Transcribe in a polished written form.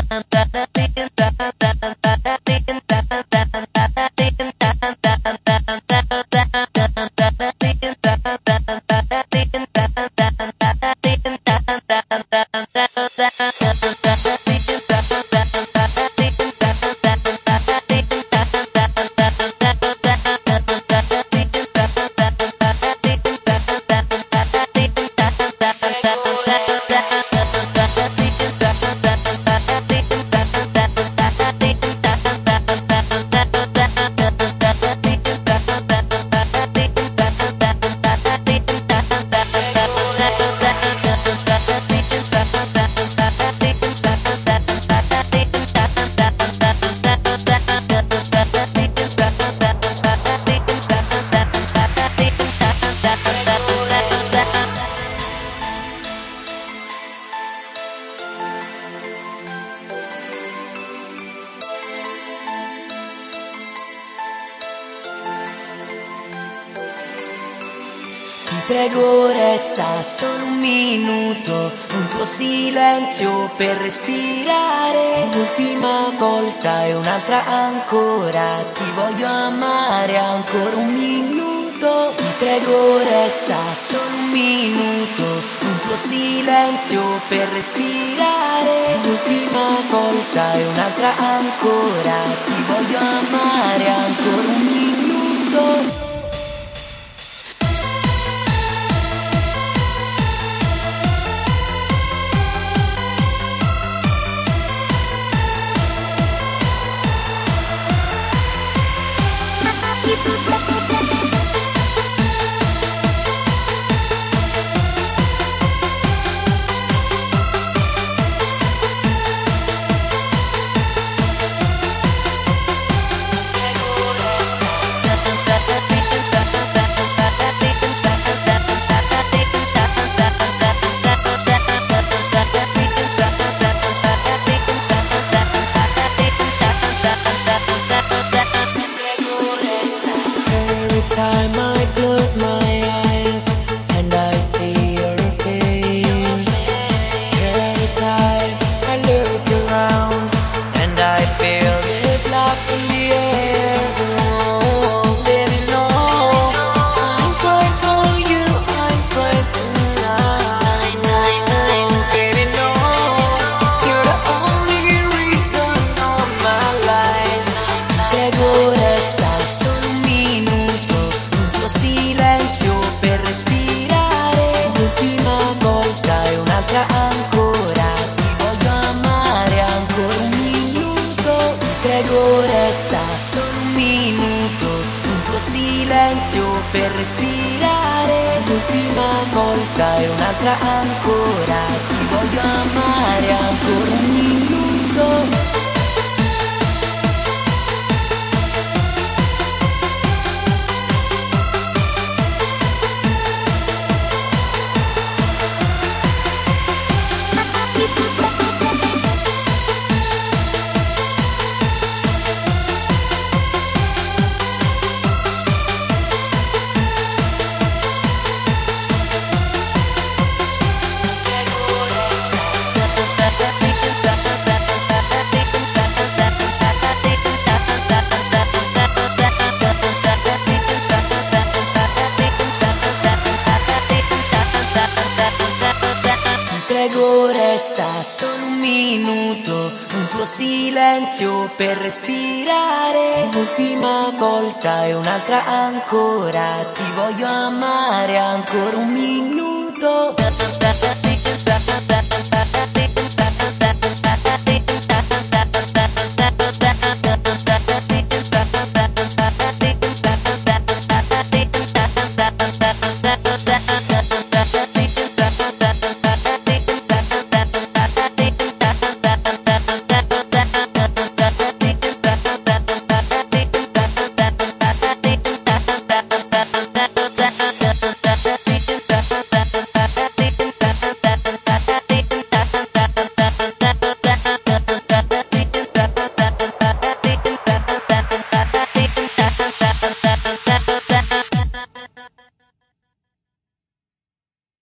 Ti prego resta solo un minuto, un tuo silenzio per respirare. L'ultima volta e un'altra ancora, ti voglio amare ancora un minuto. Ti prego resta solo un minuto, un tuo silenzio per respirare. L'ultima volta e un'altra ancora, ti voglio amare ancora un minuto. Every time I close my eyes and I see your face, every time I look around and I feel this love in the air. Oh, baby, no, I'm crying for you, I'm crying tonight. Oh, baby, no, you're the only reason of my life. Prego resta solo un minuto, un tuo silenzio per respirare. L'ultima volta e un'altra ancora, ti voglio amare ancora un minuto. Ti prego resta solo un minuto, un tuo silenzio per respirare. L'ultima volta e un'altra ancora, ti voglio amare ancora un minuto. Prego resta solo un minuto, un tuo silenzio per respirare. L'ultima volta e un'altra ancora, ti voglio amare ancora un minuto.